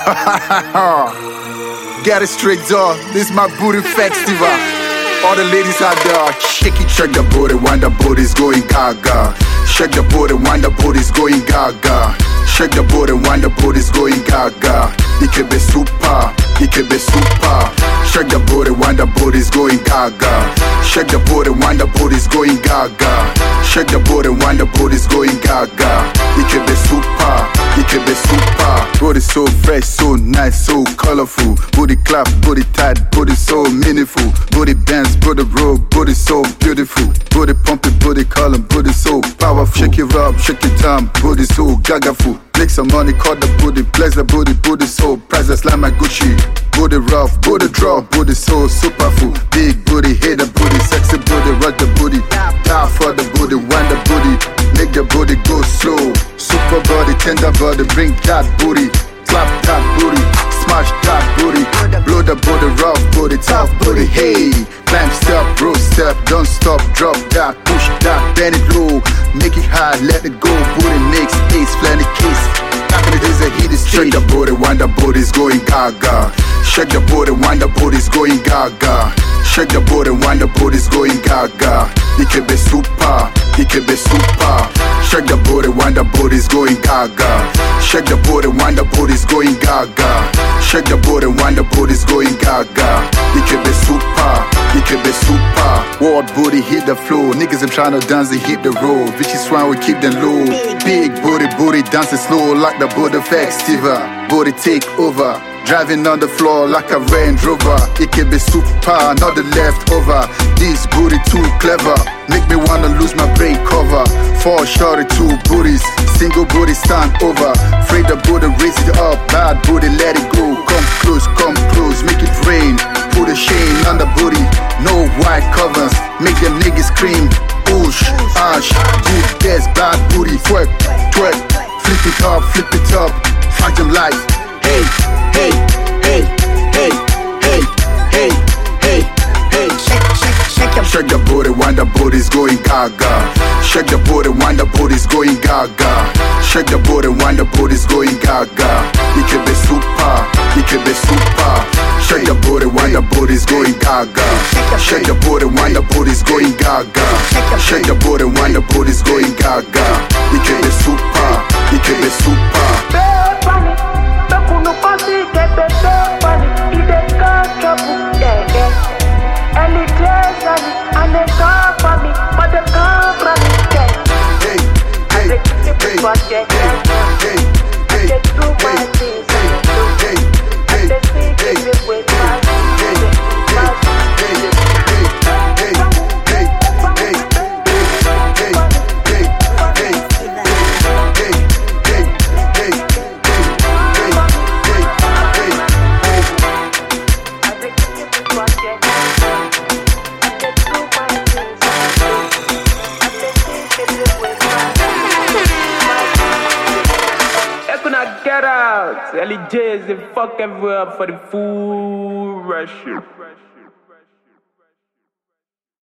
Get it straight, dog. This is my booty festival. All the ladies out there, shake it, shake the booty, when the booty's going gaga. Shake the booty, when the booty's going gaga. Shake the booty, when the booty's going gaga. It can be super, it can be super. Shake the booty, when the booty's going gaga. Shake the booty, when the booty's going gaga. Shake the booty, when the booty's going gaga. It can be super, it can be super. Booty so fresh, so nice, so colorful. Booty clap, booty tight, booty so meaningful. Booty dance, booty roll, booty so beautiful. Booty pumping, booty calling, booty so powerful. Shake it up, shake it down, booty so gagaful. Make some money, call the booty, flex the booty, booty so priceless like my Gucci. Booty rough, booty drop, booty so superful. Big booty, hit the booty, sexy booty, rock the booty. Die for the booty, wind the booty, make the booty go slow. Super body, tender body, bring that booty. Clap that booty, smash that booty. Blow the booty, rough booty, tough booty, hey. Climb step, bro step, don't stop, drop that, push that, bend it low. Make it high, let it go, booty make space, plenty case. Back in the days that hit the street. Shake the booty, when the booty's going gaga. Shake the booty, when the booty's going gaga. Shake the booty, when the booty's going gaga. It can be super, it can be super. Shake the booty, when the booty's going gaga. Shake the booty, when the booty's going gaga. Shake the booty, when the booty's going gaga. It can be super, it can be super. World booty hit the floor. Niggas are trying to dance, they hit the road. Vichy swine, we keep them low. Big booty, booty dancing slow like the booty festival. Booty take over. Driving on the floor like a Range Rover. It can be super, not the leftover. This booty too clever, make me wanna lose my brain cover. Four shorty, two booties, single booty stand over. Free the booty, raise it up, bad booty, let it go. Come close, make it rain. Put a chain on the booty, no white covers, make them niggas scream. Push, ash, deep gas, bad booty, twerk, twerk. Flip it up, find them life. Hey, hey, hey, hey, hey, hey, hey, hey. Shake the booty, when the booty's going gaga. Shake the booty, when the booty's going gaga. Shake the booty, when the booty's going gaga. It can be super, it can be super. Shake the booty, when the booty's going gaga. Shake the booty, when the booty's going gaga. Shake the booty, when the booty's going gaga. It can be super, it can be super. Get out! LEJs, they fuck everywhere for the food rush.